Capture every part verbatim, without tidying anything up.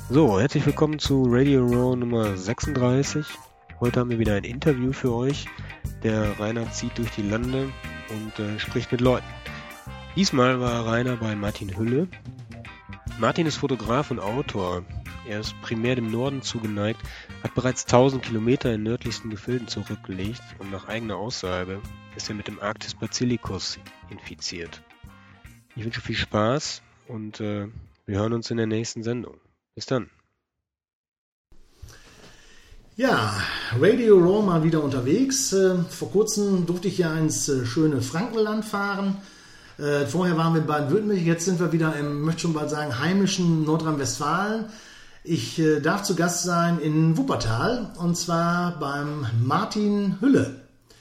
So, herzlich willkommen zu Radio Row Nummer sechsunddreißig. Heute haben wir wieder ein Interview für euch. Der Rainer zieht durch die Lande und äh, spricht mit Leuten. Diesmal war Rainer bei Martin Hülle. Martin ist Fotograf und Autor. Er ist primär dem Norden zugeneigt, hat bereits tausend Kilometer in nördlichsten Gefilden zurückgelegt und nach eigener Aussage ist er mit dem Arktis Basilicus infiziert. Ich wünsche viel Spaß und äh, wir hören uns in der nächsten Sendung. Bis dann. Ja, Radio Raw mal wieder unterwegs. Äh, vor kurzem durfte ich ja ins äh, schöne Frankenland fahren. Äh, vorher waren wir in Baden-Württemberg, jetzt sind wir wieder im, möchte schon bald sagen, heimischen Nordrhein-Westfalen. Ich äh, darf zu Gast sein in Wuppertal und zwar beim Martin Hülle.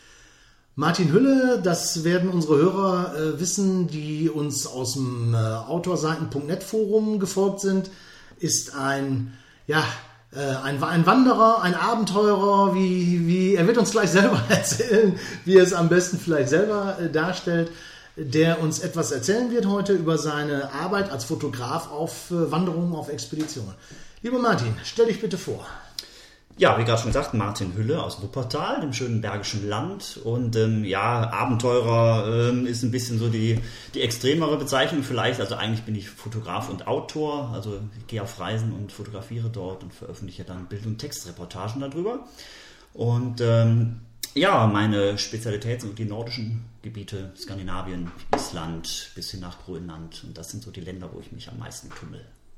Martin Hülle, das werden unsere Hörer äh, wissen, die uns aus dem äh, Autorseiten Punkt net Forum gefolgt sind, ist ein, ja, äh, ein, ein Wanderer, ein Abenteurer, wie, wie, er wird uns gleich selber erzählen, wie er es am besten vielleicht selber äh, darstellt, der uns etwas erzählen wird heute über seine Arbeit als Fotograf auf äh, Wanderungen, auf Expeditionen. Lieber Martin, stell dich bitte vor. Ja, wie gerade schon gesagt, Martin Hülle aus Wuppertal, dem schönen Bergischen Land. Und ähm, ja, Abenteurer ähm, ist ein bisschen so die, die extremere Bezeichnung vielleicht. Also eigentlich bin ich Fotograf und Autor. Also ich gehe auf Reisen und fotografiere dort und veröffentliche dann Bild- und Textreportagen darüber. Und ähm, ja, meine Spezialität sind die nordischen Gebiete, Skandinavien, Island bis hin nach Grönland. Und das sind so die Länder, wo ich mich am meisten tummel.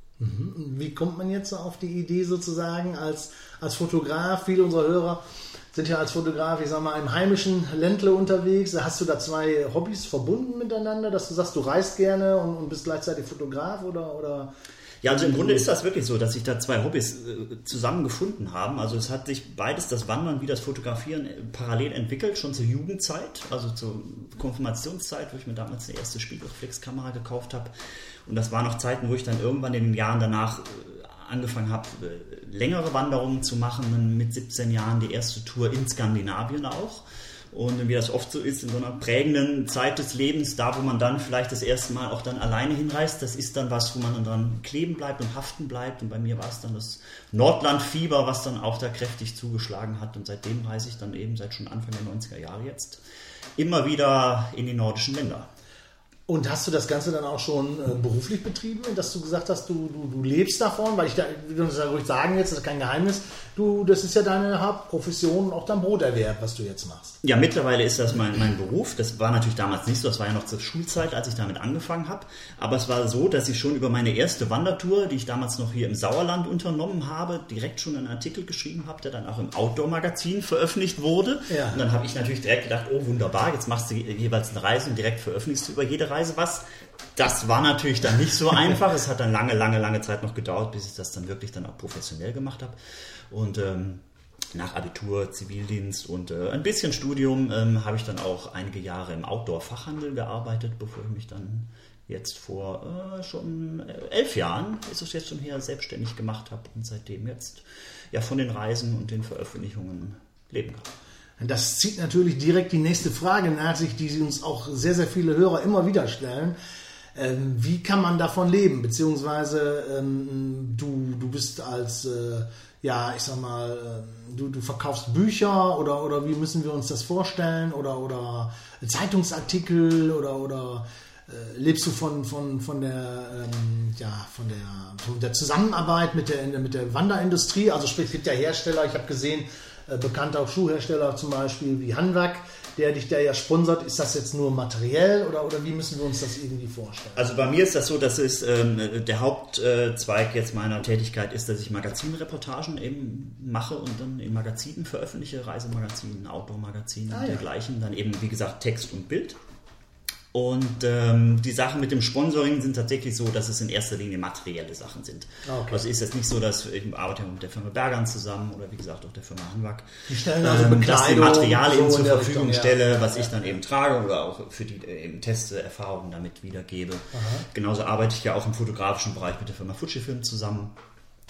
Wie kommt man jetzt auf die Idee sozusagen als, als Fotograf? Viele unserer Hörer sind ja als Fotograf, ich sag mal, im heimischen Ländle unterwegs. Hast du da zwei Hobbys verbunden miteinander, dass du sagst, du reist gerne und, und bist gleichzeitig Fotograf oder... oder Ja, also im Grunde ist das wirklich so, dass sich da zwei Hobbys äh, zusammengefunden haben. Also es hat sich beides, das Wandern wie das Fotografieren, äh, parallel entwickelt, schon zur Jugendzeit, also zur Konfirmationszeit, wo ich mir damals eine erste Spiegelreflexkamera gekauft habe. Und das waren noch Zeiten, wo ich dann irgendwann in den Jahren danach äh, angefangen habe, äh, längere Wanderungen zu machen. Mit siebzehn Jahren die erste Tour in Skandinavien auch. Und wie das oft so ist, in so einer prägenden Zeit des Lebens, da wo man dann vielleicht das erste Mal auch dann alleine hinreist, das ist dann was, wo man dann dran kleben bleibt und haften bleibt. Und bei mir war es dann das Nordlandfieber, was dann auch da kräftig zugeschlagen hat. Und seitdem reise ich dann eben seit schon Anfang der neunziger Jahre jetzt immer wieder in die nordischen Länder. Und hast du das Ganze dann auch schon äh, beruflich betrieben, dass du gesagt hast, du, du, du lebst davon? Weil ich da, wie du das ja ruhig sagen jetzt, das ist kein Geheimnis, du, das ist ja deine Hauptprofession und auch dein Broterwerb, was du jetzt machst. Ja, mittlerweile ist das mein, mein Beruf. Das war natürlich damals nicht so, das war ja noch zur Schulzeit, als ich damit angefangen habe. Aber es war so, dass ich schon über meine erste Wandertour, die ich damals noch hier im Sauerland unternommen habe, direkt schon einen Artikel geschrieben habe, der dann auch im Outdoor-Magazin veröffentlicht wurde. Ja. Und dann habe ich natürlich direkt gedacht, oh wunderbar, jetzt machst du jeweils eine Reise und direkt veröffentlichst du über jede Reise was. Das war natürlich dann nicht so einfach. Es hat dann lange, lange, lange Zeit noch gedauert, bis ich das dann wirklich dann auch professionell gemacht habe. Und ähm, nach Abitur, Zivildienst und äh, ein bisschen Studium ähm, habe ich dann auch einige Jahre im Outdoor-Fachhandel gearbeitet, bevor ich mich dann jetzt vor äh, schon elf Jahren, ist es jetzt schon her, selbstständig gemacht habe und seitdem jetzt ja von den Reisen und den Veröffentlichungen leben kann. Das zieht natürlich direkt die nächste Frage nach sich, die uns auch sehr, sehr viele Hörer immer wieder stellen. Ähm, wie kann man davon leben? Beziehungsweise ähm, du, du bist als, äh, ja, ich sag mal, äh, du, du verkaufst Bücher oder, oder wie müssen wir uns das vorstellen? Oder, oder Zeitungsartikel oder, oder äh, lebst du von, von, von, der, ähm, ja, von, der, von der Zusammenarbeit mit der, mit der Wanderindustrie? Also sprich, es gibt ja Hersteller, ich habe gesehen, Äh, bekannter auch Schuhhersteller zum Beispiel wie Hanwag, der dich da ja sponsert. Ist das jetzt nur materiell oder, oder wie müssen wir uns das irgendwie vorstellen? Also bei mir ist das so, dass es ähm, der Hauptzweig jetzt meiner Tätigkeit ist, dass ich Magazinreportagen eben mache und dann in Magazinen veröffentliche, Reisemagazinen, Outdoor-Magazinen ah, und dergleichen. Ja. Dann eben, wie gesagt, Text und Bild. Und ähm, die Sachen mit dem Sponsoring sind tatsächlich so, dass es in erster Linie materielle Sachen sind. Okay. Also ist es nicht so, dass ich arbeite mit der Firma Bergern zusammen oder wie gesagt auch der Firma Hanwag. Die stellen also ähm, dass die Materialien so zur Verfügung Richtung, stelle, ja. was ich dann eben trage oder auch für die eben Teste, Erfahrungen damit wiedergebe. Aha. Genauso arbeite ich ja auch im fotografischen Bereich mit der Firma Fujifilm zusammen.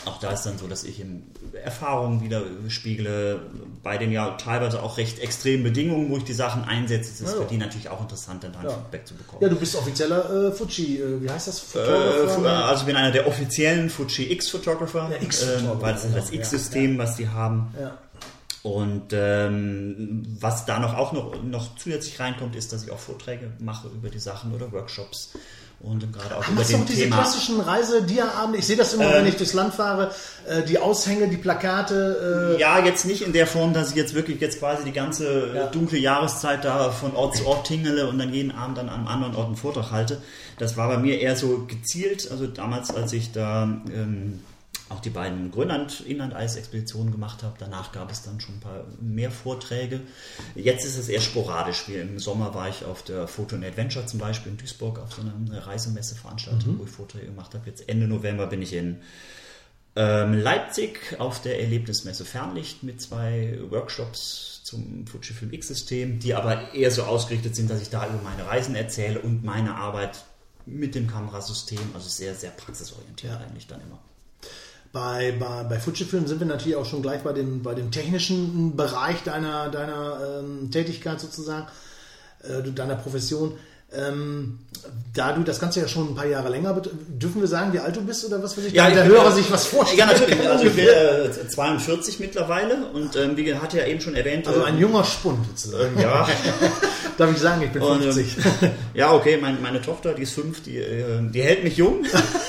Auch da ist dann so, dass ich in Erfahrungen wieder spiegle, bei den ja teilweise auch recht extremen Bedingungen, wo ich die Sachen einsetze. Es ist ja. für die natürlich auch interessant, dann ein ja. Feedback zu bekommen. Ja, du bist offizieller äh, Fuji, äh, wie heißt das? Äh, also ich bin einer der offiziellen Fuji X-Photographer, äh, weil das ist das X-System, ja. was die haben. Ja. Und ähm, was da noch auch noch, noch zusätzlich reinkommt, ist, dass ich auch Vorträge mache über die Sachen oder Workshops. Und gerade auch Ach, über den diese Thema. Klassischen Reise-Dia-Abende. Ich sehe das immer, ähm, wenn ich durchs Land fahre. Äh, die Aushänge, die Plakate. Äh ja, jetzt nicht in der Form, dass ich jetzt wirklich jetzt quasi die ganze ja. dunkle Jahreszeit da von Ort zu Ort tingele und dann jeden Abend dann am anderen Ort einen Vortrag halte. Das war bei mir eher so gezielt. Also damals, als ich da ähm, auch die beiden Grönland-Inland-Eis-Expeditionen gemacht habe. Danach gab es dann schon ein paar mehr Vorträge. Jetzt ist es eher sporadisch. Wie im Sommer war ich auf der Photo and Adventure zum Beispiel in Duisburg auf so einer Reisemesseveranstaltung, mhm. wo ich Vorträge gemacht habe. Jetzt Ende November bin ich in ähm, Leipzig auf der Erlebnismesse Fernlicht mit zwei Workshops zum Fujifilm X-System, die aber eher so ausgerichtet sind, dass ich da über meine Reisen erzähle und meine Arbeit mit dem Kamerasystem. Also sehr, sehr praxisorientiert ja. eigentlich dann immer. Bei, bei, bei Fujifilm sind wir natürlich auch schon gleich bei dem, bei dem technischen Bereich deiner, deiner ähm, Tätigkeit sozusagen, äh, deiner Profession. Ähm, da du das Ganze ja schon ein paar Jahre länger bet- dürfen wir sagen, wie alt du bist oder was für sich? Ja, der Hörer sich was vorstellt. Ja, natürlich. Also ich bin äh, zweiundvierzig mittlerweile und ähm, wie hat ja eben schon erwähnt. Also ein junger Spund sozusagen. Äh, ja. Darf ich sagen, ich bin und, fünfzig. Ähm, ja, okay, mein, meine Tochter, die ist fünf, die, äh, die hält mich jung.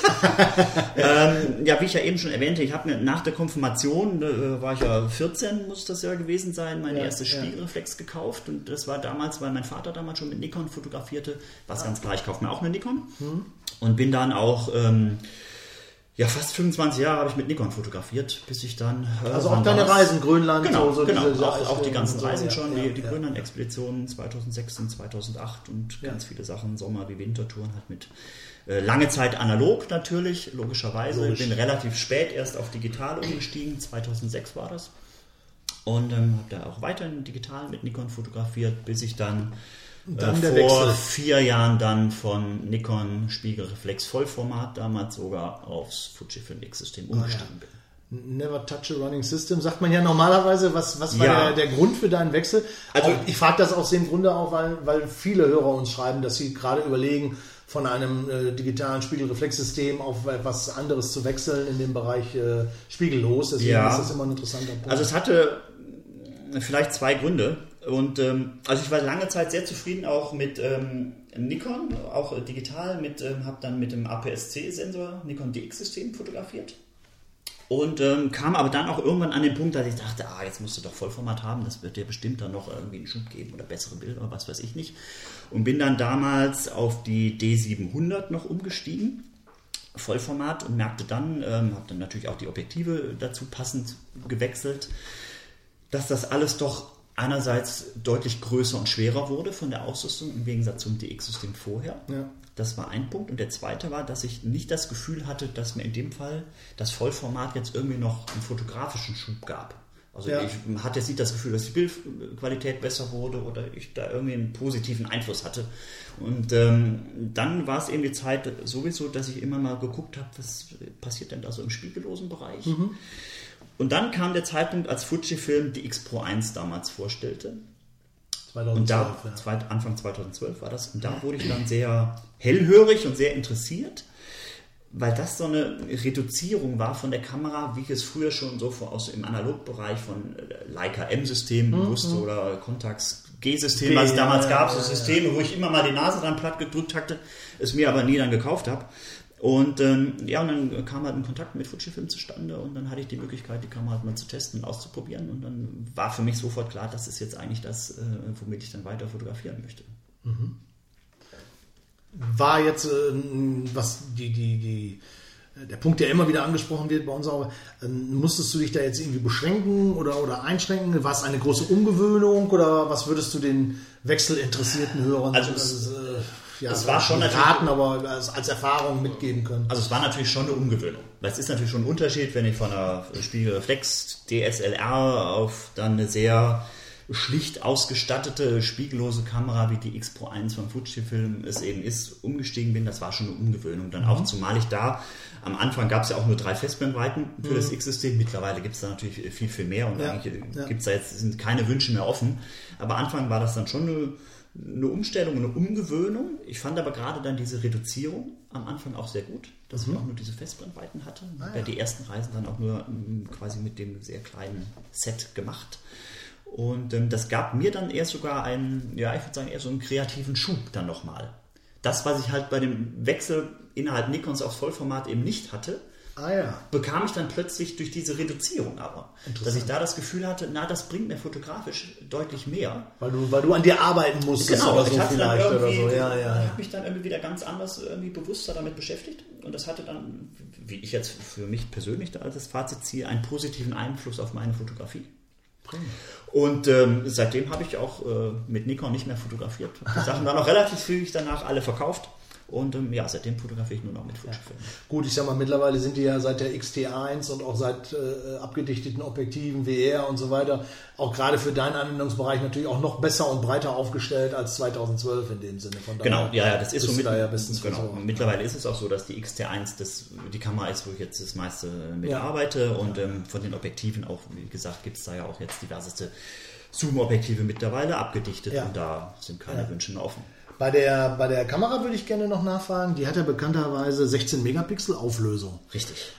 ähm, ja, wie ich ja eben schon erwähnte, ich habe mir nach der Konfirmation, äh, war ich ja vierzehn, muss das ja gewesen sein, meine ja, erste ja. Spiegelreflex gekauft und das war damals, weil mein Vater damals schon mit Nikon fotografierte, war es ah. ganz klar, ich kaufe mir auch eine Nikon hm. und bin dann auch ähm, ja, fast fünfundzwanzig Jahre habe ich mit Nikon fotografiert, bis ich dann... Äh, also auch deine Reisen, Grönland, genau, so, so genau, diese auch, auch die ganzen Reisen so, schon, ja, die, die ja, Grönland-Expeditionen zweitausendsechs und zweitausendacht und ja. ganz viele Sachen, Sommer- wie Wintertouren halt mit äh, lange Zeit analog natürlich, logischerweise. Logisch. Ich bin relativ spät erst auf digital umgestiegen, zweitausendsechs war das. Und ähm, habe da auch weiterhin digital mit Nikon fotografiert, bis ich dann... Dann äh, vor Wechsel. vier Jahren dann von Nikon Spiegelreflex Vollformat damals sogar aufs Fujifilm X-System umgestiegen oh, ja. bin. Never touch a running system, sagt man ja normalerweise. Was, was war ja. der, der Grund für deinen Wechsel? Also, auch, ich frage das aus dem Grunde auch, weil, weil viele Hörer uns schreiben, dass sie gerade überlegen, von einem äh, digitalen Spiegelreflexsystem auf etwas anderes zu wechseln in dem Bereich äh, spiegellos. Deswegen ja. ist das immer ein interessanter Punkt. Also es hatte vielleicht zwei Gründe. Und ähm, also ich war lange Zeit sehr zufrieden auch mit ähm, Nikon, auch äh, digital, mit ähm, habe dann mit dem A P S C-Sensor Nikon D X-System fotografiert und ähm, kam aber dann auch irgendwann an den Punkt, dass ich dachte, ah, jetzt musst du doch Vollformat haben, das wird dir bestimmt dann noch irgendwie einen Schub geben oder bessere Bilder oder was weiß ich nicht. Und bin dann damals auf die D siebenhundert noch umgestiegen, Vollformat, und merkte dann, ähm, habe dann natürlich auch die Objektive dazu passend gewechselt, dass das alles doch einerseits deutlich größer und schwerer wurde von der Ausrüstung im Gegensatz zum D X-System vorher. Ja. Das war ein Punkt. Und der zweite war, dass ich nicht das Gefühl hatte, dass mir in dem Fall das Vollformat jetzt irgendwie noch einen fotografischen Schub gab. Also ja. ich hatte jetzt nicht das Gefühl, dass die Bildqualität besser wurde oder ich da irgendwie einen positiven Einfluss hatte. Und ähm, dann war es eben die Zeit sowieso, dass ich immer mal geguckt habe, was passiert denn da so im spiegellosen Bereich. Mhm. Und dann kam der Zeitpunkt, als Fujifilm die X Pro eins damals vorstellte. zweitausendzwölf, und da, ja. zwei, Anfang zweitausendzwölf war das. Und da wurde ich dann sehr hellhörig und sehr interessiert, weil das so eine Reduzierung war von der Kamera, wie ich es früher schon so aus im Analogbereich von Leica M-Systemen mhm. wusste oder Contax G-System, was es damals gab. So Systeme, wo ich immer mal die Nase dran platt gedrückt hatte, es mir aber nie dann gekauft habe. Und ähm, ja, und dann kam halt ein Kontakt mit Fujifilm zustande und dann hatte ich die Möglichkeit, die Kamera halt mal zu testen und auszuprobieren und dann war für mich sofort klar, das ist jetzt eigentlich das, äh, womit ich dann weiter fotografieren möchte. Mhm. War jetzt, äh, was die, die, die, der Punkt, der immer wieder angesprochen wird bei uns auch, äh, musstest du dich da jetzt irgendwie beschränken oder, oder einschränken? War es eine große Umgewöhnung oder was würdest du den wechselinteressierten Hörern also es, äh, ja, es war schon raten, aber als, als Erfahrung mitgeben können? Also es war natürlich schon eine Umgewöhnung. Weil es ist natürlich schon ein Unterschied, wenn ich von einer Spiegelreflex D S L R auf dann eine sehr schlicht ausgestattete, spiegellose Kamera wie die X Pro eins von Fujifilm es eben ist, umgestiegen bin. Das war schon eine Umgewöhnung. Dann mhm. auch, zumal ich da, am Anfang gab es ja auch nur drei Festbrennweiten für mhm. das X-System. Mittlerweile gibt es da natürlich viel, viel mehr und ja. eigentlich ja. gibt's da jetzt, sind keine Wünsche mehr offen. Aber am Anfang war das dann schon eine, eine Umstellung, eine Umgewöhnung. Ich fand aber gerade dann diese Reduzierung am Anfang auch sehr gut, dass mhm. ich auch nur diese Festbrennweiten hatte. Ich habe ja die ersten Reisen dann auch nur quasi mit dem sehr kleinen Set gemacht. Und ähm, das gab mir dann eher sogar einen, ja, ich würde sagen, eher so einen kreativen Schub dann nochmal. Das, was ich halt bei dem Wechsel innerhalb Nikons aufs Vollformat eben nicht hatte, ah, ja. bekam ich dann plötzlich durch diese Reduzierung aber. Dass ich da das Gefühl hatte, na, das bringt mir fotografisch deutlich mehr. Weil du, weil du an dir arbeiten musstest genau, oder so ich hatte vielleicht dann oder so. Ja, ja, ja. Ich habe mich dann irgendwie wieder ganz anders, irgendwie bewusster damit beschäftigt. Und das hatte dann, wie ich jetzt für mich persönlich da als das Fazit ziehe, einen positiven Einfluss auf meine Fotografie. Und ähm, seitdem habe ich auch äh, mit Nikon nicht mehr fotografiert. Die Sachen dann auch relativ zügig danach alle verkauft. Und ähm, ja, seitdem fotografiere ich nur noch mit Fujifilm. Ja. Gut, ich sag mal, mittlerweile sind die ja seit der X T eins und auch seit äh, abgedichteten Objektiven, W R und so weiter, auch gerade für deinen Anwendungsbereich natürlich auch noch besser und breiter aufgestellt als zweitausendzwölf in dem Sinne. Von genau, daher, ja, ja, das ist so. Mit, da ja bestens genau. versorgt. Mittlerweile ist es auch so, dass die X T eins das, die Kamera ist, wo ich jetzt das meiste mit ja. arbeite. Und ja. ähm, von den Objektiven auch, wie gesagt, gibt es da ja auch jetzt diverseste Zoom-Objektive mittlerweile abgedichtet. Ja. Und da sind keine ja. Wünsche mehr offen. Bei der, bei der Kamera würde ich gerne noch nachfragen. Die hat ja bekannterweise sechzehn Megapixel Auflösung. Richtig.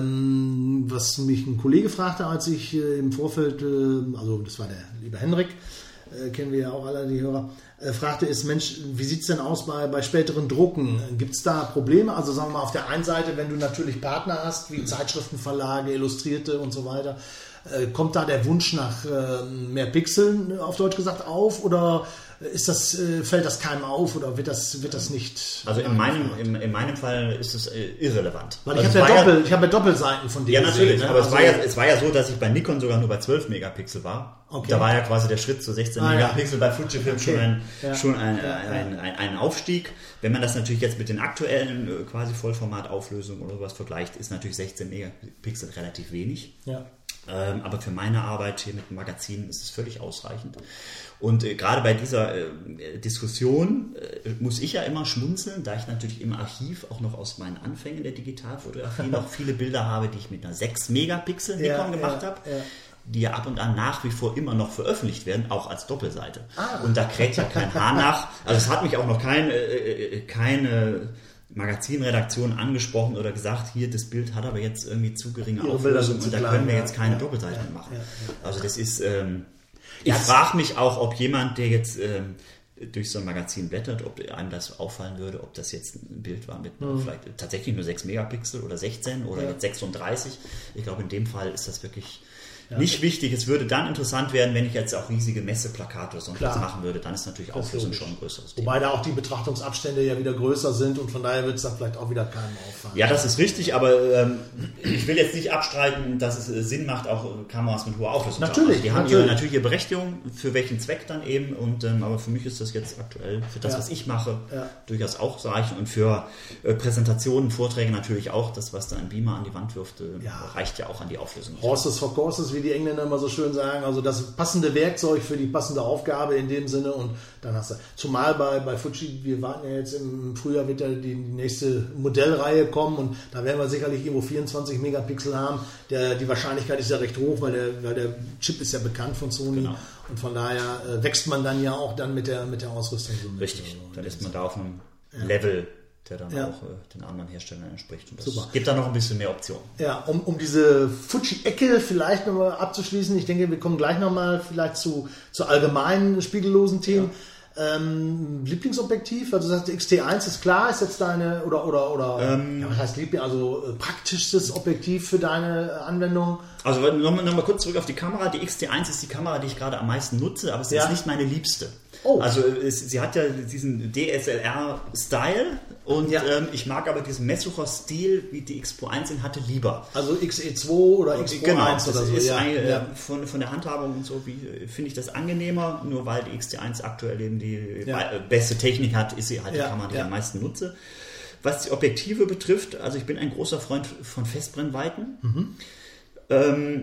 Ähm, was mich ein Kollege fragte, als ich äh, im Vorfeld, äh, also das war der liebe Henrik, äh, kennen wir ja auch alle die Hörer, äh, fragte ist, Mensch, wie sieht es denn aus bei, bei späteren Drucken? Gibt es da Probleme? Also sagen wir mal auf der einen Seite, wenn du natürlich Partner hast, wie Zeitschriftenverlage, Illustrierte und so weiter, äh, kommt da der Wunsch nach äh, mehr Pixeln, auf Deutsch gesagt, auf oder ist das, fällt das keinem auf oder wird das, wird das nicht? Also in meinem, in, in meinem Fall ist es irrelevant. Weil ich also habe ja, Doppel, ja, ich hab ja Doppelseiten von dir. Ja, natürlich. Gesehen, aber also es, war ja, es war ja so, dass ich bei Nikon sogar nur bei zwölf Megapixel war. Okay. Da war ja quasi der Schritt zu sechzehn ah, Megapixel ja. bei Fujifilm okay. schon, ein, ja. schon ein, ja. ein, ein, ein Aufstieg. Wenn man das natürlich jetzt mit den aktuellen quasi Vollformatauflösungen oder sowas vergleicht, ist natürlich sechzehn Megapixel relativ wenig. Ja. Ähm, aber für meine Arbeit hier mit dem Magazin ist es völlig ausreichend. Und äh, gerade bei dieser äh, Diskussion äh, muss ich ja immer schmunzeln, da ich natürlich im Archiv auch noch aus meinen Anfängen der Digitalfotografie noch viele Bilder habe, die ich mit einer sechs Megapixel Nikon ja, gemacht ja, habe, ja. die ja ab und an nach wie vor immer noch veröffentlicht werden, auch als Doppelseite. Ah. Und da kräht ja kein Haar nach. Also es hat mich auch noch kein, äh, keine Magazinredaktion angesprochen oder gesagt, hier, das Bild hat aber jetzt irgendwie zu geringe Auflösung und da klein, können wir jetzt keine ja, Doppelseite ja, machen. Ja, ja. Also das ist, ähm, ich frage mich auch, ob jemand, der jetzt ähm, durch so ein Magazin blättert, ob einem das auffallen würde, ob das jetzt ein Bild war mit mhm. vielleicht tatsächlich nur sechs Megapixel oder sechzehn oder ja. jetzt sechsunddreißig. Ich glaube, in dem Fall ist das wirklich ja. nicht wichtig. Es würde dann interessant werden, wenn ich jetzt auch riesige Messeplakate oder sonst was machen würde. Dann ist natürlich Auflösung schon ein größeres Thema. Wobei da auch die Betrachtungsabstände ja wieder größer sind und von daher wird es dann vielleicht auch wieder keinem auffallen. Ja, das ist richtig, aber ähm, ich will jetzt nicht abstreiten, dass es äh, Sinn macht, auch Kameras mit hoher Auflösung natürlich, zu haben. Also die haben natürlich. Ihre, natürlich ihre Berechtigung, für welchen Zweck dann eben. Und ähm, aber für mich ist das jetzt aktuell, für das, ja. was ich mache, ja. durchaus auch ausreichend. Und für äh, Präsentationen, Vorträge natürlich auch. Das, was da ein Beamer an die Wand wirft, äh, ja. reicht ja auch an die Auflösung. Horses for courses, wie die Engländer immer so schön sagen, also das passende Werkzeug für die passende Aufgabe in dem Sinne und dann hast du, zumal bei, bei Fuji, wir warten ja jetzt im Frühjahr wird ja die nächste Modellreihe kommen und da werden wir sicherlich irgendwo vierundzwanzig Megapixel haben, der, die Wahrscheinlichkeit ist ja recht hoch, weil der, weil der Chip ist ja bekannt von Sony genau. und von daher äh, wächst man dann ja auch dann mit der, mit der Ausrüstung. So richtig, mit, dann ist man da auf einem ja. Level, der dann ja. auch äh, den anderen Herstellern entspricht. Und das Super. Gibt da noch ein bisschen mehr Optionen. Ja, um, um diese Fuji-Ecke vielleicht nochmal abzuschließen, ich denke, wir kommen gleich nochmal vielleicht zu, zu allgemeinen spiegellosen Themen. Ja. Ähm, Lieblingsobjektiv, also du sagst, X T eins ist klar, ist jetzt deine, oder, oder, oder ähm, ja, was heißt Liebling, also äh, praktischstes Objektiv für deine Anwendung? Also nochmal noch mal kurz zurück auf die Kamera. Die X T eins ist die Kamera, die ich gerade am meisten nutze, aber es ja. ist nicht meine liebste. Oh. Also es, sie hat ja diesen D S L R-Style und ja. ähm, ich mag aber diesen Messsucher-Stil, wie die X Pro eins ihn hatte, lieber. Also X E zwei oder X Pro genau, eins oder so. Ist ja. ein, äh, ja. von, von der Handhabung und so finde ich das angenehmer, nur weil die X T eins aktuell eben die ja. beste Technik hat, ist sie halt ja. die Kamera, die ja. ich am meisten nutze. Was die Objektive betrifft, also ich bin ein großer Freund von Festbrennweiten. Mhm. Ähm,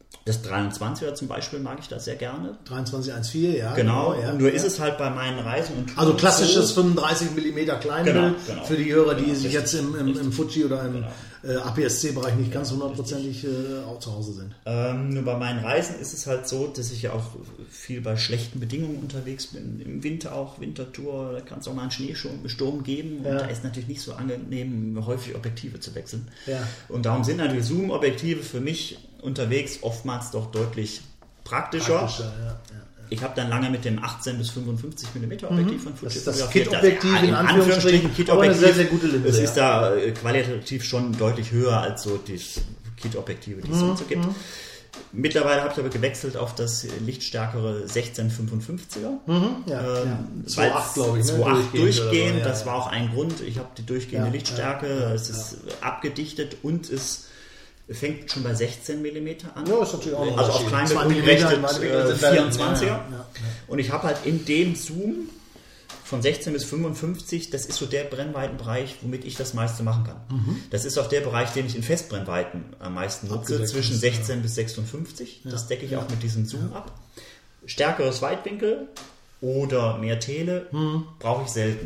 Das dreiundzwanziger zum Beispiel mag ich da sehr gerne. dreiundzwanzig Komma vierzehn, ja. Genau, genau ja, nur ja. ist es halt bei meinen Reisen und Touren also klassisches so, fünfunddreißig Millimeter Kleinbild genau, genau, für die Hörer, die genau, sich richtig, jetzt im, im, im Fuji oder im genau. äh, A P S C-Bereich nicht ganz hundertprozentig äh, auch zu Hause sind. Ähm, nur bei meinen Reisen ist es halt so, dass ich ja auch viel bei schlechten Bedingungen unterwegs bin. Im Winter auch, Wintertour, da kann es auch mal einen Schneesturm geben. Ja. Und da ist natürlich nicht so angenehm, häufig Objektive zu wechseln. Ja. Und darum sind natürlich Zoom-Objektive für mich unterwegs oftmals doch deutlich praktischer. Praktischer ja, ja. Ich habe dann lange mit dem achtzehn bis fünfundfünfzig Millimeter Objektiv von Fuji Das ist das fotografiert. Kit-Objektiv Das- in ja, Anführungsstrichen, Kit-Objektiv. aber eine sehr, sehr gute Linse. Es ja. ist da äh, qualitativ schon deutlich höher als so die Kit-Objektive, die es sonst so gibt. Mittlerweile habe ich aber gewechselt auf das lichtstärkere sechzehn fünfundfünfziger. Mhm, ja, Ähm, ja. weil zwei Komma acht, glaube ich. Ne? zwei Komma acht durchgehend, oder so, ja, das ja. war auch ein Grund. Ich habe die durchgehende Ja, Lichtstärke, ja, ja, es ist abgedichtet und es fängt schon bei sechzehn Millimeter an. Ja, ist natürlich auch noch Also auf Unterschied. klein Zwei mit Millimeter, umgerechnet meine äh, sind dann- vierundzwanziger. ja, ja, ja. Und ich habe halt in dem Zoom von sechzehn bis fünfundfünfzig, das ist so der Brennweitenbereich, womit ich das meiste machen kann. Mhm. Das ist auch der Bereich, den ich in Festbrennweiten am meisten nutze, Abgedeckt zwischen ist, sechzehn ja. bis sechsundfünfzig. Das decke ich ja. auch mit diesem Zoom ab. Stärkeres Weitwinkel oder mehr Tele Mhm. brauche ich selten.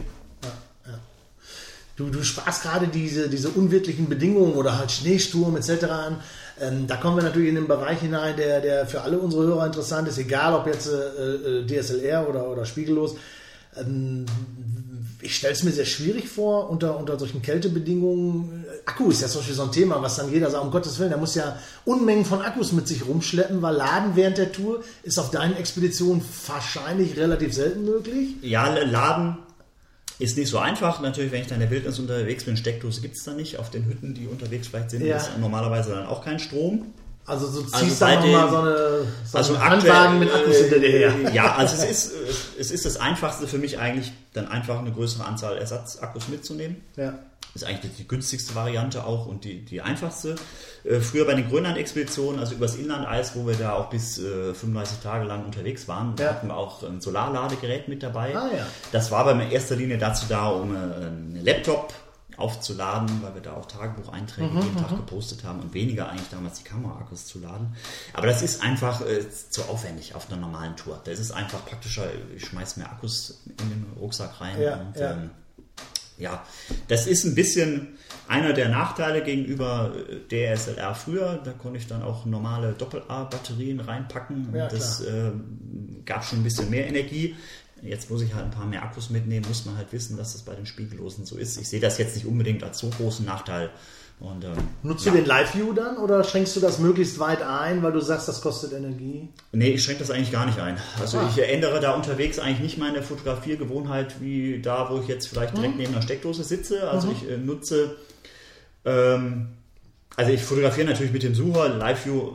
Du, du sprachst gerade diese, diese unwirtlichen Bedingungen oder halt Schneesturm et cetera an. Ähm, da kommen wir natürlich in den Bereich hinein, der, der für alle unsere Hörer interessant ist, egal ob jetzt äh, D S L R oder, oder spiegellos. Ähm, ich stelle es mir sehr schwierig vor, unter, unter solchen Kältebedingungen. Akku ist ja zum Beispiel so ein Thema, was dann jeder sagt, um Gottes Willen, der muss ja Unmengen von Akkus mit sich rumschleppen, weil Laden während der Tour ist auf deinen Expeditionen wahrscheinlich relativ selten möglich. Ja, Laden ist nicht so einfach. Natürlich, wenn ich da in der Wildnis unterwegs bin, Steckdose gibt es da nicht. Auf den Hütten, die unterwegs vielleicht sind, Ja. ist normalerweise dann auch kein Strom. Also so Also ziehst bei du den- nochmal so eine, so Also einen aktuell, Handwagen mit Akkus hinter dir her. äh, Ja, also es ist, äh, es ist das Einfachste für mich eigentlich, dann einfach eine größere Anzahl Ersatzakkus mitzunehmen. Ja. Das ist eigentlich die günstigste Variante auch und die, die einfachste. Äh, früher bei den Grönland-Expeditionen, also übers Inlandeis, wo wir da auch bis äh, fünfunddreißig Tage lang unterwegs waren, da Ja. hatten wir auch ein Solarladegerät mit dabei. Ah, ja. Das war aber in erster Linie dazu da, um äh, einen Laptop aufzuladen, weil wir da auch Tagebucheinträge Mhm, jeden Tag gepostet haben und weniger eigentlich damals die Kameraakkus zu laden. Aber das ist einfach äh, zu aufwendig auf einer normalen Tour. Das ist einfach praktischer, ich schmeiß mehr Akkus in den Rucksack rein Ja, und ja. Ähm, ja, das ist ein bisschen einer der Nachteile gegenüber D S L R früher. Da konnte ich dann auch normale Doppel-A-Batterien reinpacken. Ja, das äh, gab schon ein bisschen mehr Energie. Jetzt muss ich halt ein paar mehr Akkus mitnehmen, muss man halt wissen, dass das bei den Spiegellosen so ist. Ich sehe das jetzt nicht unbedingt als so großen Nachteil. Und, ähm, Nutzt ja. du den Live-View dann oder schränkst du das möglichst weit ein, weil du sagst, das kostet Energie? Nee, ich schränke das eigentlich gar nicht ein. Also Ah. ich ändere da unterwegs eigentlich nicht meine Fotografiergewohnheit wie da, wo ich jetzt vielleicht direkt neben einer Steckdose sitze. Also ich äh, nutze, ähm, also ich fotografiere natürlich mit dem Sucher. Live-View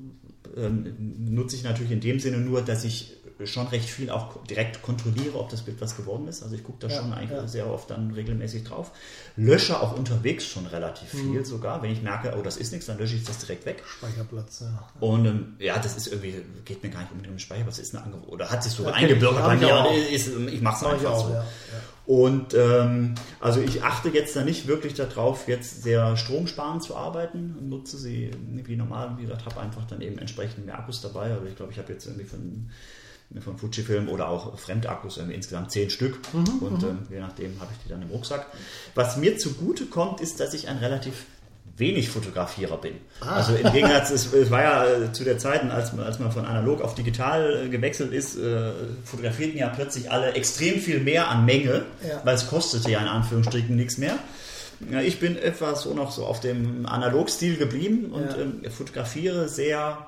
ähm, nutze ich natürlich in dem Sinne nur, dass ich schon recht viel auch direkt kontrolliere, ob das Bild was geworden ist. Also ich gucke da Ja, schon eigentlich ja. sehr oft dann regelmäßig drauf. Lösche auch unterwegs schon relativ viel Mhm. sogar. Wenn ich merke, oh, das ist nichts, dann lösche ich das direkt weg. Speicherplatz, ja. Und ähm, ja, das ist irgendwie, geht mir gar nicht unbedingt um den Speicher, was ist eine Ange oder hat sich so Ja, kenn ich. eingebürgert Hab bei ich mir. auch. Und ist, ich mache es Mach ich einfach auch, so. ja. Ja. Und ähm, also ich achte jetzt da nicht wirklich darauf, jetzt sehr stromsparend zu arbeiten und nutze sie wie normal, wie gesagt, habe einfach dann eben entsprechend mehr Akkus dabei. Aber ich glaube, ich habe jetzt irgendwie von von Fujifilm oder auch Fremdakkus, irgendwie insgesamt zehn Stück Mhm, und ähm, je nachdem habe ich die dann im Rucksack. Was mir zugute kommt, ist, dass ich ein relativ wenig Fotografierer bin. Ah. Also im Gegensatz, es, es war ja äh, zu der Zeit, als, als man von analog auf digital äh, gewechselt ist, äh, fotografierten ja plötzlich alle extrem viel mehr an Menge, Ja. weil es kostete ja in Anführungsstrichen nichts mehr. Ja, ich bin etwa so noch so auf dem Analogstil geblieben und Ja. ähm, fotografiere sehr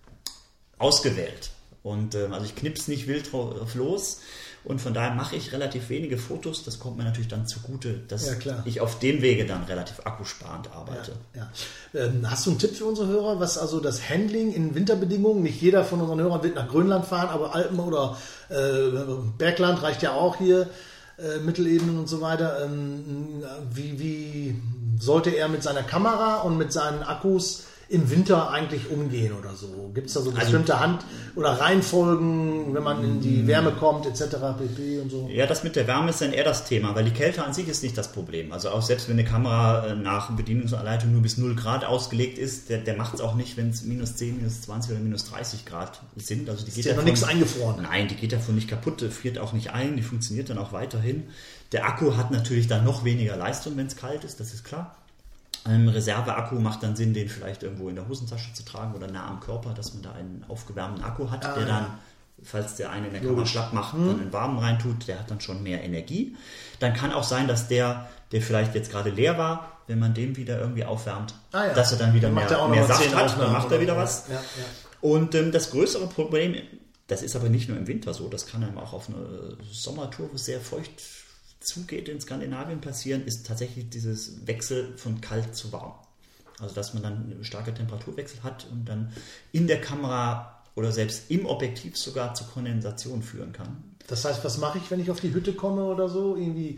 ausgewählt. Und ähm, also ich knips nicht wild drauf los und von daher mache ich relativ wenige Fotos. Das kommt mir natürlich dann zugute, dass Ja, klar. ich auf dem Wege dann relativ akkusparend arbeite. Ja, ja. Ähm, hast du einen Tipp für unsere Hörer, was also das Handling in Winterbedingungen, nicht jeder von unseren Hörern wird nach Grönland fahren, aber Alpen oder äh, Bergland reicht ja auch hier, äh, Mittelebenen und so weiter. Ähm, wie, wie sollte er mit seiner Kamera und mit seinen Akkus im Winter eigentlich umgehen oder so? Gibt es da so bestimmte also, Hand- oder Reihenfolgen, wenn man in die Wärme kommt, et cetera pp. Und so? Ja, das mit der Wärme ist dann eher das Thema, weil die Kälte an sich ist nicht das Problem. Also auch selbst wenn eine Kamera nach Bedienungsanleitung nur bis null Grad ausgelegt ist, der, der macht es auch nicht, wenn es minus zehn, minus zwanzig oder minus dreißig Grad sind. Also die ist geht ja davon, noch nichts eingefroren. Nein, die geht davon nicht kaputt, friert auch nicht ein, die funktioniert dann auch weiterhin. Der Akku hat natürlich dann noch weniger Leistung, wenn es kalt ist, das ist klar. Ein Reserveakku macht dann Sinn, den vielleicht irgendwo in der Hosentasche zu tragen oder nah am Körper, dass man da einen aufgewärmten Akku hat, ah, der dann, falls der eine in der Kamera schlapp macht, hm. dann einen warmen reintut, der hat dann schon mehr Energie. Dann kann auch sein, dass der, der vielleicht jetzt gerade leer war, wenn man den wieder irgendwie aufwärmt, ah, ja. dass er dann wieder dann mehr, mehr Saft hat, dann macht er wieder was. Ja, ja. Und ähm, das größere Problem, das ist aber nicht nur im Winter so, das kann einem auch auf einer Sommertour, wo es sehr feucht zugeht, in Skandinavien passieren, ist tatsächlich dieses Wechsel von kalt zu warm. Also dass man dann einen starken Temperaturwechsel hat und dann in der Kamera oder selbst im Objektiv sogar zu Kondensation führen kann. Das heißt, was mache ich, wenn ich auf die Hütte komme oder so? Irgendwie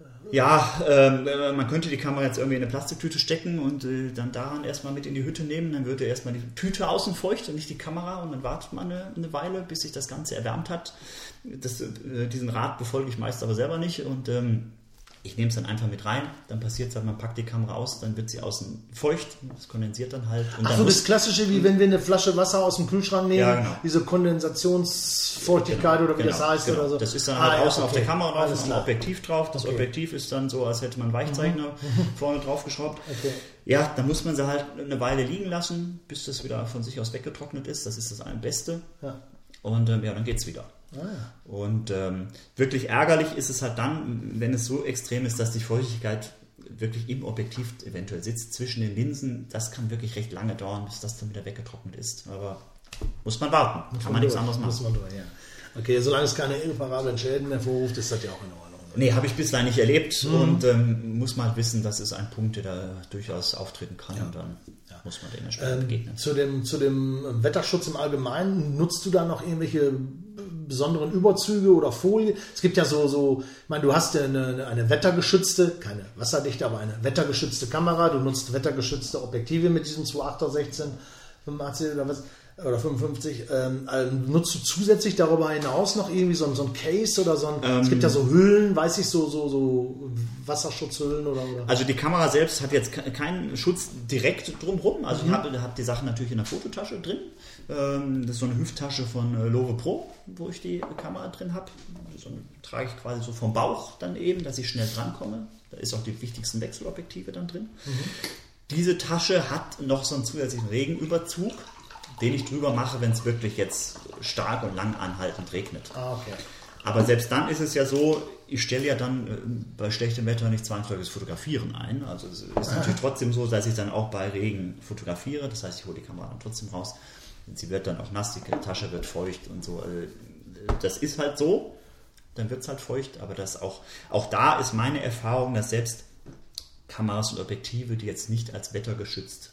Ja, äh, man könnte die Kamera jetzt irgendwie in eine Plastiktüte stecken und äh, dann daran erstmal mit in die Hütte nehmen. Dann würde erstmal die Tüte außen feucht und nicht die Kamera und dann wartet man eine, eine Weile, bis sich das Ganze erwärmt hat. Das, äh, diesen Rat befolge ich meist aber selber nicht und ähm, ich nehme es dann einfach mit rein. Dann passiert es halt, man packt die Kamera aus, dann wird sie außen feucht, das kondensiert dann halt. Und Ach dann so, das Klassische, wie wenn wir eine Flasche Wasser aus dem Kühlschrank nehmen, ja, genau. Diese Kondensationsfeuchtigkeit genau, oder wie genau, das heißt genau. oder so. Das ist dann halt ah, außen ja, okay. auf der Kamera drauf, auf dem Objektiv drauf. Das okay. Objektiv ist dann so, als hätte man einen Weichzeichner mhm. vorne drauf geschraubt. Okay. Ja, dann muss man sie halt eine Weile liegen lassen, bis das wieder von sich aus weggetrocknet ist. Das ist das eine Beste. Ja. Und ähm, ja, dann geht's wieder. Ah, ja. Und ähm, wirklich ärgerlich ist es halt dann, wenn es so extrem ist, dass die Feuchtigkeit wirklich im Objektiv eventuell sitzt, zwischen den Linsen. Das kann wirklich recht lange dauern, bis das dann wieder weggetrocknet ist. Aber muss man warten, muss kann man, man nichts anderes machen. Muss man durch, ja. Okay, solange es keine irreparablen Schäden hervorruft, ist das ja auch in Ordnung. Nee, habe ich bislang nicht erlebt mhm. und ähm, muss man halt wissen, das ist ein Punkt, der da durchaus auftreten kann ja. und dann ja. muss man dem entsprechend ähm, begegnen. Zu dem, zu dem Wetterschutz im Allgemeinen, nutzt du da noch irgendwelche besonderen Überzüge oder Folie? Es gibt ja so, so ich meine, du hast ja eine, eine wettergeschützte, keine wasserdichte, aber eine wettergeschützte Kamera, du nutzt wettergeschützte Objektive mit diesem zwei Komma achter sechzehn fünfundachtzig oder was, oder fünfundfünfzig. Ähm, also nutzt du zusätzlich darüber hinaus noch irgendwie so, so ein Case oder so ein, ähm, es gibt ja so Hüllen, weiß ich, so, so, so Wasserschutzhüllen oder, oder? Also die Kamera selbst hat jetzt keinen Schutz direkt drumherum, also mhm. ich habe hab die Sachen natürlich in der Fototasche drin. Ähm, das ist so eine Hüfttasche von äh, Love Pro, wo ich die Kamera drin habe. So trage ich quasi so vom Bauch dann eben, dass ich schnell drankomme. Da ist auch die wichtigsten Wechselobjektive dann drin. Mhm. Diese Tasche hat noch so einen zusätzlichen Regenüberzug, den ich drüber mache, wenn es wirklich jetzt stark und lang anhaltend regnet. Ah, okay. Aber selbst dann ist es ja so, ich stelle ja dann äh, bei schlechtem Wetter nicht zwangsläufig das Fotografieren ein. Also es ist ah. natürlich trotzdem so, dass ich dann auch bei Regen fotografiere. Das heißt, ich hole die Kamera dann trotzdem raus. Und sie wird dann auch nass, die Tasche wird feucht und so. Also das ist halt so, dann wird es halt feucht. Aber das auch, auch da ist meine Erfahrung, dass selbst Kameras und Objektive, die jetzt nicht als wettergeschützt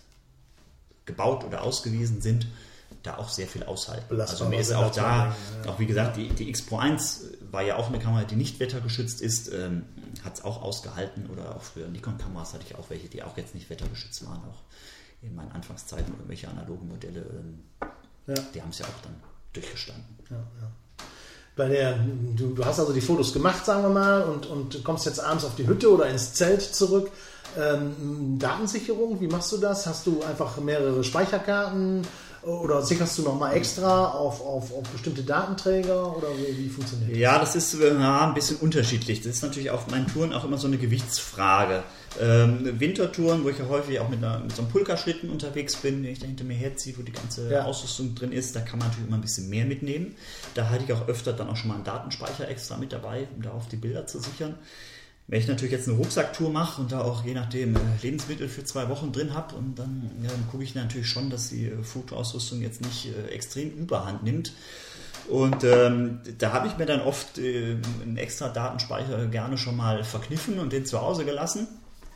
gebaut oder ausgewiesen sind, da auch sehr viel aushalten. Belastbar, also mir ist auch da, ja. auch wie gesagt, die, die X Pro eins war ja auch eine Kamera, die nicht wettergeschützt ist, ähm, hat es auch ausgehalten, oder auch früher Nikon-Kameras hatte ich auch welche, die auch jetzt nicht wettergeschützt waren, auch in meinen Anfangszeiten oder irgendwelche analogen Modelle, ähm, ja. die haben es ja auch dann durchgestanden. Ja, ja. Bei der, du, du hast also die Fotos gemacht, sagen wir mal, und, und kommst jetzt abends auf die Hütte oder ins Zelt zurück. Ähm, Datensicherung, wie machst du das? Hast du einfach mehrere Speicherkarten oder sicherst du nochmal extra auf, auf, auf bestimmte Datenträger oder wie, wie funktioniert das? Ja, das ist ja, ein bisschen unterschiedlich. Das ist natürlich auf meinen Touren auch immer so eine Gewichtsfrage. Ähm, Wintertouren, wo ich ja häufig auch mit, einer, mit so einem Pulka-Schlitten unterwegs bin, den ich da hinter mir herziehe, wo die ganze ja. Ausrüstung drin ist, da kann man natürlich immer ein bisschen mehr mitnehmen. Da hatte ich auch öfter dann auch schon mal einen Datenspeicher extra mit dabei, um darauf die Bilder zu sichern. Wenn ich natürlich jetzt eine Rucksacktour mache und da auch je nachdem Lebensmittel für zwei Wochen drin habe, und dann, ja, dann gucke ich natürlich schon, dass die Fotoausrüstung jetzt nicht äh, extrem überhand nimmt. Und ähm, da habe ich mir dann oft äh, einen extra Datenspeicher gerne schon mal verkniffen und den zu Hause gelassen.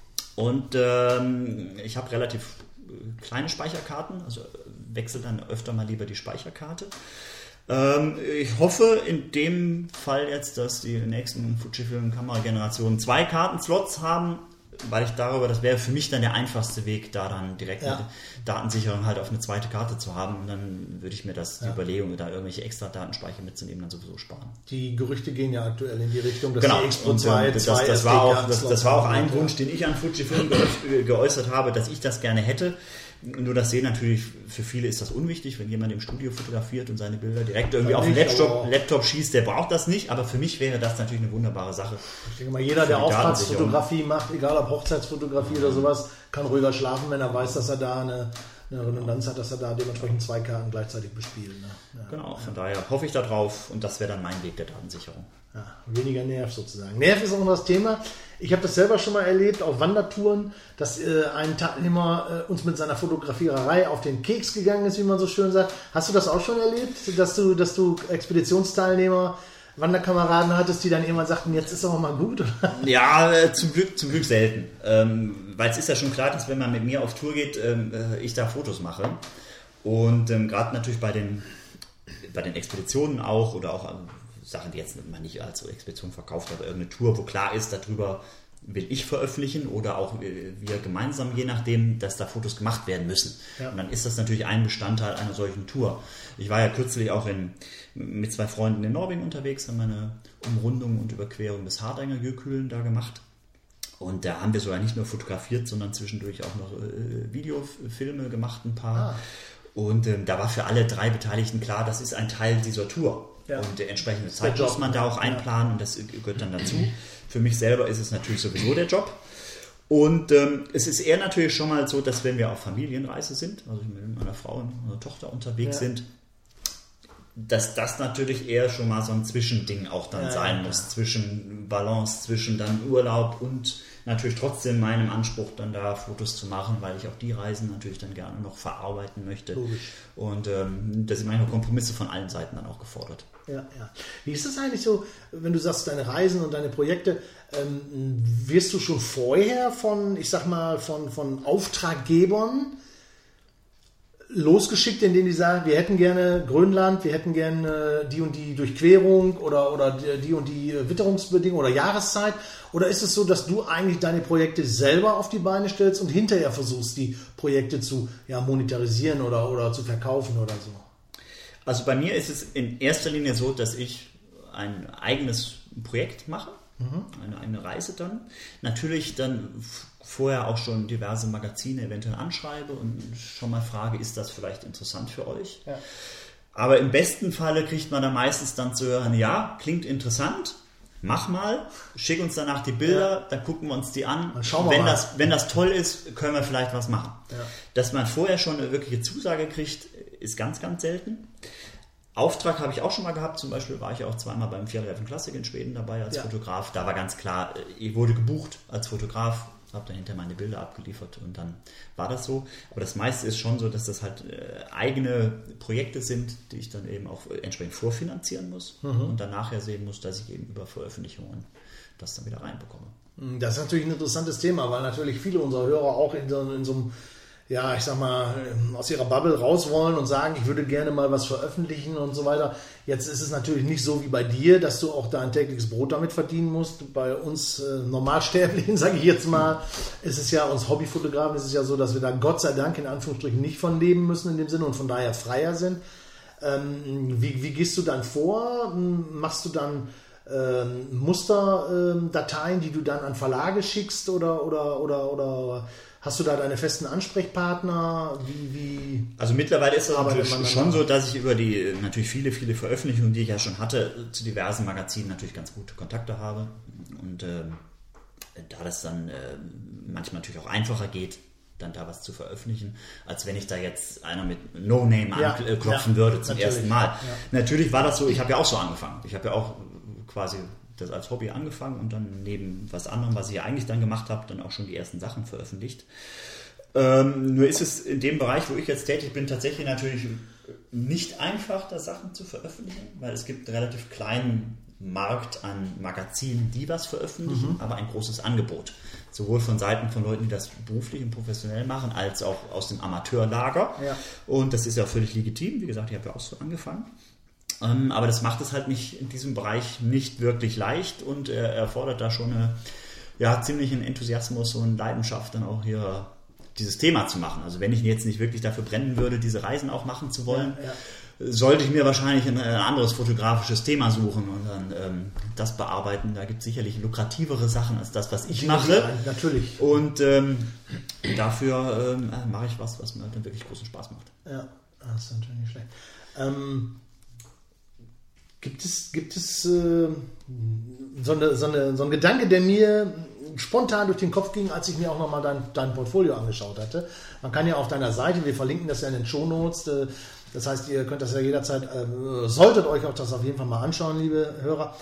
Und ähm, ich habe relativ kleine Speicherkarten, also wechsle dann öfter mal lieber die Speicherkarte. Ähm, ich hoffe in dem Fall jetzt, dass die nächsten Fujifilm-Kameragenerationen zwei Kartenslots haben, weil ich darüber, das wäre für mich dann der einfachste Weg, da dann direkt ja. eine Datensicherung halt auf eine zweite Karte zu haben. Und dann würde ich mir das, die ja. Überlegung, da irgendwelche extra Datenspeicher mitzunehmen, dann sowieso sparen. Die Gerüchte gehen ja aktuell in die Richtung, dass genau. die X Pro zwei, das, zwei das, war auch, das, das war auch ein Wunsch, den ich an Fujifilm ge- geäußert habe, dass ich das gerne hätte. Nur das sehen natürlich, für viele ist das unwichtig, wenn jemand im Studio fotografiert und seine Bilder direkt irgendwie auf den Laptop, Laptop schießt, der braucht das nicht, aber für mich wäre das natürlich eine wunderbare Sache. Ich denke mal, jeder, der Auftragsfotografie macht, egal ob Hochzeitsfotografie oder sowas, kann ruhiger schlafen, wenn er weiß, dass er da eine, eine Redundanz hat, dass er da dementsprechend zwei Karten gleichzeitig bespielt. Ne? Ja, genau, von ja. daher hoffe ich da drauf und das wäre dann mein Weg der Datensicherung. Ja, weniger Nerv sozusagen. Nerv ist auch noch das Thema. Ich habe das selber schon mal erlebt auf Wandertouren, dass äh, ein Teilnehmer äh, uns mit seiner Fotografiererei auf den Keks gegangen ist, wie man so schön sagt. Hast du das auch schon erlebt, dass du, dass du Expeditionsteilnehmer, Wanderkameraden hattest, die dann irgendwann sagten, jetzt ist aber mal gut? Ja, äh, zum Glück, zum Glück selten. Ähm, weil es ist ja schon klar, dass wenn man mit mir auf Tour geht, ähm, äh, ich da Fotos mache. Und ähm, gerade natürlich bei den, bei den Expeditionen auch oder auch Sachen, die jetzt man nicht als Expedition verkauft, aber irgendeine Tour, wo klar ist, darüber will ich veröffentlichen oder auch wir gemeinsam, je nachdem, dass da Fotos gemacht werden müssen. Ja. Und dann ist das natürlich ein Bestandteil einer solchen Tour. Ich war ja kürzlich auch in, mit zwei Freunden in Norwegen unterwegs, haben eine Umrundung und Überquerung des Hardangerjökull da gemacht. Und da haben wir sogar nicht nur fotografiert, sondern zwischendurch auch noch äh, Videofilme gemacht, ein paar. Ah. Und ähm, da war für alle drei Beteiligten klar, das ist ein Teil dieser Tour. Ja. Und die entsprechende Zeit muss man da auch einplanen ja. und das gehört dann dazu. Für mich selber ist es natürlich sowieso der Job. Und ähm, es ist eher natürlich schon mal so, dass wenn wir auf Familienreise sind, also mit meiner Frau und meiner Tochter unterwegs ja. sind, dass das natürlich eher schon mal so ein Zwischending auch dann ja, sein ja, muss, ja. zwischen Balance, zwischen dann Urlaub und natürlich trotzdem meinem Anspruch, dann da Fotos zu machen, weil ich auch die Reisen natürlich dann gerne noch verarbeiten möchte. Logisch. Und ähm, da sind manchmal Kompromisse von allen Seiten dann auch gefordert. Ja, ja. Wie ist das eigentlich so, wenn du sagst, deine Reisen und deine Projekte, ähm, wirst du schon vorher von, ich sag mal, von, von Auftraggebern losgeschickt, in denen die sagen, wir hätten gerne Grönland, wir hätten gerne die und die Durchquerung oder, oder die und die Witterungsbedingungen oder Jahreszeit? Oder ist es so, dass du eigentlich deine Projekte selber auf die Beine stellst und hinterher versuchst, die Projekte zu ja, monetarisieren oder, oder zu verkaufen oder so? Also bei mir ist es in erster Linie so, dass ich ein eigenes Projekt mache, mhm. eine, eine Reise dann. Natürlich dann vorher auch schon diverse Magazine eventuell anschreibe und schon mal frage, ist das vielleicht interessant für euch? Ja. Aber im besten Falle kriegt man dann meistens dann zu hören, ja, klingt interessant, mach mal, schick uns danach die Bilder, ja. dann gucken wir uns die an. Wenn das, wenn das toll ist, können wir vielleicht was machen. Ja. Dass man vorher schon eine wirkliche Zusage kriegt, ist ganz, ganz selten. Auftrag habe ich auch schon mal gehabt, zum Beispiel war ich auch zweimal beim Fjällräven Classic in Schweden dabei als ja. Fotograf. Da war ganz klar, ich wurde gebucht als Fotograf, habe dann hinterher meine Bilder abgeliefert und dann war das so. Aber das meiste ist schon so, dass das halt äh, eigene Projekte sind, die ich dann eben auch entsprechend vorfinanzieren muss mhm. und dann nachher sehen muss, dass ich eben über Veröffentlichungen das dann wieder reinbekomme. Das ist natürlich ein interessantes Thema, weil natürlich viele unserer Hörer auch in so, in so einem, ja, ich sag mal, aus ihrer Bubble raus wollen und sagen, ich würde gerne mal was veröffentlichen und so weiter. Jetzt ist es natürlich nicht so wie bei dir, dass du auch dein tägliches Brot damit verdienen musst. Bei uns äh, Normalsterblichen, sage ich jetzt mal, ist es ja, uns Hobbyfotografen ist es ja so, dass wir da Gott sei Dank in Anführungsstrichen nicht von leben müssen in dem Sinne und von daher freier sind. Ähm, wie, wie gehst du dann vor? Machst du dann ähm, Musterdateien, ähm, die du dann an Verlage schickst oder, oder, oder, oder hast du da deine festen Ansprechpartner? Wie, wie also mittlerweile ist es natürlich schon so, dass ich über die natürlich viele, viele Veröffentlichungen, die ich ja schon hatte, zu diversen Magazinen natürlich ganz gute Kontakte habe. Und äh, da das dann äh, manchmal natürlich auch einfacher geht, dann da was zu veröffentlichen, als wenn ich da jetzt einer mit No-Name ja, anklopfen ja, würde zum ersten Mal. Ja. Natürlich war das so, ich habe ja auch so angefangen. Ich habe ja auch quasi das als Hobby angefangen und dann neben was anderem, was ich ja eigentlich dann gemacht habe, dann auch schon die ersten Sachen veröffentlicht. Ähm, nur ist es in dem Bereich, wo ich jetzt tätig bin, tatsächlich natürlich nicht einfach, da Sachen zu veröffentlichen, weil es gibt einen relativ kleinen Markt an Magazinen, die was veröffentlichen, mhm. aber ein großes Angebot. Sowohl von Seiten von Leuten, die das beruflich und professionell machen, als auch aus dem Amateurlager. Ja. Und das ist ja völlig legitim. Wie gesagt, ich habe ja auch so angefangen. Ähm, aber das macht es halt nicht in diesem Bereich nicht wirklich leicht und er erfordert da schon eine, ja, ziemlichen Enthusiasmus und Leidenschaft dann auch hier dieses Thema zu machen. Also wenn ich jetzt nicht wirklich dafür brennen würde, diese Reisen auch machen zu wollen, ja, ja. sollte ich mir wahrscheinlich ein, ein anderes fotografisches Thema suchen und dann ähm, das bearbeiten. Da gibt es sicherlich lukrativere Sachen als das, was ich mache. Ja, natürlich. Und ähm, dafür ähm, mache ich was, was mir dann wirklich großen Spaß macht. Ja, das ist natürlich nicht schlecht. Ähm, gibt es, gibt es äh, so, eine, so, eine, so ein Gedanke, der mir spontan durch den Kopf ging, als ich mir auch nochmal dein, dein Portfolio angeschaut hatte. Man kann ja auf deiner Seite, wir verlinken das ja in den Shownotes, äh, das heißt, ihr könnt das ja jederzeit, äh, solltet euch auch das auf jeden Fall mal anschauen, liebe Hörer,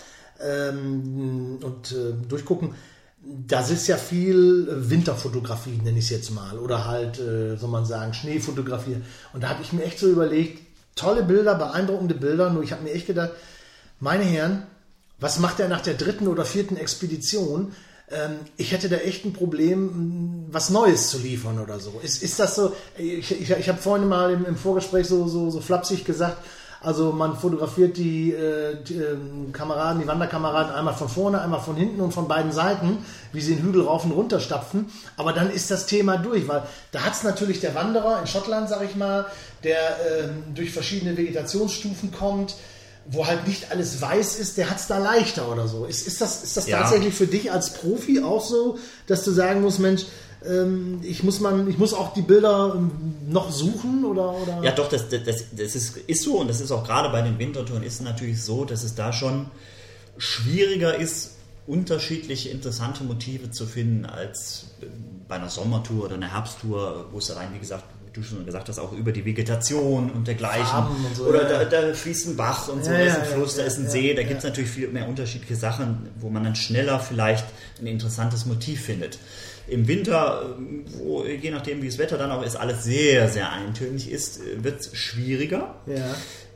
ähm, und äh, durchgucken. Das ist ja viel Winterfotografie, nenne ich es jetzt mal, oder halt, äh, soll man sagen, Schneefotografie. Und da habe ich mir echt so überlegt, tolle Bilder, beeindruckende Bilder, nur ich habe mir echt gedacht, meine Herren, was macht er nach der dritten oder vierten Expedition? Ähm, ich hätte da echt ein Problem, was Neues zu liefern oder so. Ist, ist das so, ich, ich, ich habe vorhin mal im, im Vorgespräch so, so, so flapsig gesagt, also man fotografiert die, äh, die äh, Kameraden, die Wanderkameraden einmal von vorne, einmal von hinten und von beiden Seiten, wie sie den Hügel rauf und runter stapfen. Aber dann ist das Thema durch, weil da hat es natürlich der Wanderer in Schottland, sag ich mal, der äh, durch verschiedene Vegetationsstufen kommt, wo halt nicht alles weiß ist, der hat es da leichter oder so. Ist, ist das, ist das ja. tatsächlich für dich als Profi auch so, dass du sagen musst, Mensch, ähm, ich muss man, ich muss auch die Bilder ähm, noch suchen oder, oder? Ja, doch, das, das, das ist, ist so und das ist auch gerade bei den Wintertouren ist natürlich so, dass es da schon schwieriger ist, unterschiedliche interessante Motive zu finden als bei einer Sommertour oder einer Herbsttour, wo es rein, wie gesagt, du schon gesagt hast, auch über die Vegetation und dergleichen. Und so, oder ja. da, da fließt ein Bach und so, ja, da ist ein Fluss, ja, da ist ein ja, See, da ja. gibt es natürlich viel mehr unterschiedliche Sachen, wo man dann schneller vielleicht ein interessantes Motiv findet. Im Winter, wo, je nachdem wie das Wetter dann auch ist, alles sehr, sehr eintönig ist, wird es schwieriger. Ja.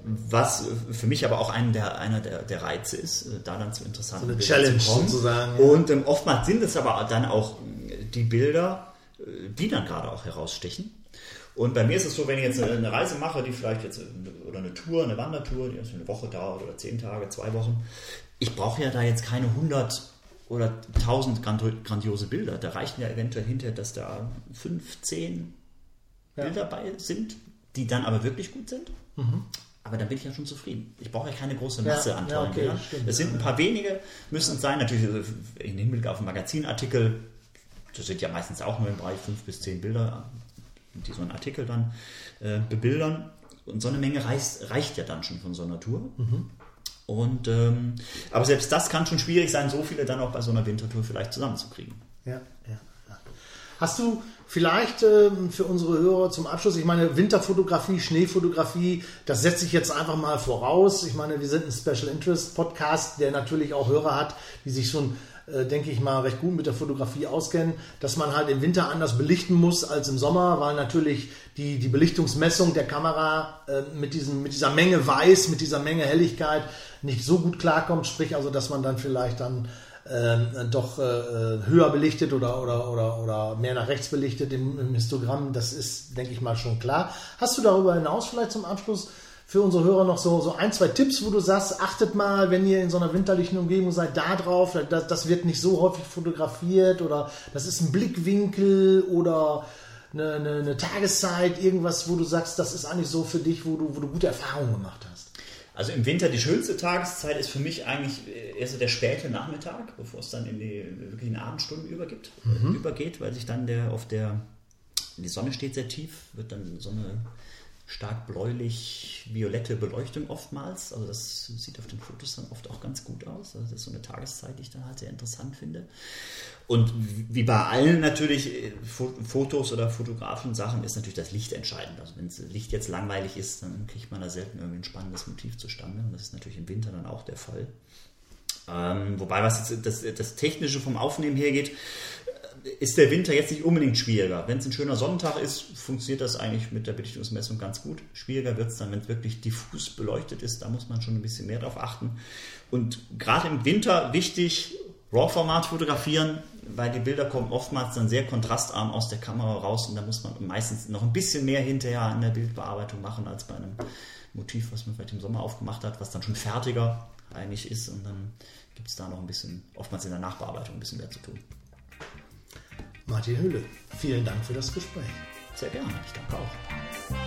Was für mich aber auch ein der, einer der, der Reize ist, da dann zu interessanten so eine Challenge zu kommen. Sozusagen. Ja. Und ähm, oftmals sind es aber dann auch die Bilder, die dann gerade auch herausstechen. Und bei mir ist es so, wenn ich jetzt eine Reise mache, die vielleicht jetzt, oder eine Tour, eine Wandertour, die eine Woche dauert oder zehn Tage, zwei Wochen, ich brauche ja da jetzt keine hundert oder tausend grandiose Bilder. Da reichen ja eventuell hinterher, dass da fünf, zehn ja. Bilder bei sind, die dann aber wirklich gut sind. Mhm. Aber dann bin ich ja schon zufrieden. Ich brauche ja keine große Masse ja, an tollen ja, okay, Bildern. Stimmt, es sind ein paar wenige, müssen es sein. Natürlich im Hinblick auf einen Magazinartikel, das sind ja meistens auch nur im Bereich fünf bis zehn Bilder, die so einen Artikel dann äh, bebildern. Und so eine Menge reicht, reicht ja dann schon von so einer Tour. Mhm. Und, ähm, aber selbst das kann schon schwierig sein, so viele dann auch bei so einer Wintertour vielleicht zusammenzukriegen. Ja, ja, ja. Hast du vielleicht äh, für unsere Hörer zum Abschluss, ich meine, Winterfotografie, Schneefotografie, das setze ich jetzt einfach mal voraus. Ich meine, wir sind ein Special Interest Podcast, der natürlich auch Hörer hat, die sich schon Äh, denke ich mal, recht gut mit der Fotografie auskennen, dass man halt im Winter anders belichten muss als im Sommer, weil natürlich die, die Belichtungsmessung der Kamera äh, mit, diesem, mit dieser Menge Weiß, mit dieser Menge Helligkeit nicht so gut klarkommt, sprich also, dass man dann vielleicht dann äh, doch äh, höher belichtet oder, oder, oder, oder mehr nach rechts belichtet im, im Histogramm, das ist, denke ich mal, schon klar. Hast du darüber hinaus vielleicht zum Abschluss für unsere Hörer noch so, so ein, zwei Tipps, wo du sagst, achtet mal, wenn ihr in so einer winterlichen Umgebung seid, da drauf, das, das wird nicht so häufig fotografiert oder das ist ein Blickwinkel oder eine, eine, eine Tageszeit, irgendwas, wo du sagst, das ist eigentlich so für dich, wo du, wo du gute Erfahrungen gemacht hast. Also im Winter die schönste Tageszeit ist für mich eigentlich erst der späte Nachmittag, bevor es dann in die wirklichen Abendstunden übergibt, mhm. übergeht, weil sich dann der auf der, die Sonne steht sehr tief, wird dann so eine stark bläulich-violette Beleuchtung oftmals. Also das sieht auf den Fotos dann oft auch ganz gut aus. Also das ist so eine Tageszeit, die ich dann halt sehr interessant finde. Und wie bei allen natürlich Fotos oder Fotografen-Sachen ist natürlich das Licht entscheidend. Also wenn das Licht jetzt langweilig ist, dann kriegt man da selten irgendwie ein spannendes Motiv zustande. Und das ist natürlich im Winter dann auch der Fall. Ähm, wobei, was jetzt das, das Technische vom Aufnehmen hergeht, ist der Winter jetzt nicht unbedingt schwieriger. Wenn es ein schöner Sonnentag ist, funktioniert das eigentlich mit der Belichtungsmessung ganz gut. Schwieriger wird es dann, wenn es wirklich diffus beleuchtet ist. Da muss man schon ein bisschen mehr drauf achten. Und gerade im Winter wichtig, RAW-Format fotografieren, weil die Bilder kommen oftmals dann sehr kontrastarm aus der Kamera raus und da muss man meistens noch ein bisschen mehr hinterher an der Bildbearbeitung machen als bei einem Motiv, was man vielleicht im Sommer aufgemacht hat, was dann schon fertiger eigentlich ist und dann gibt es da noch ein bisschen, oftmals in der Nachbearbeitung ein bisschen mehr zu tun. Martin Hülle. Vielen Dank für das Gespräch. Sehr gerne, ich danke auch.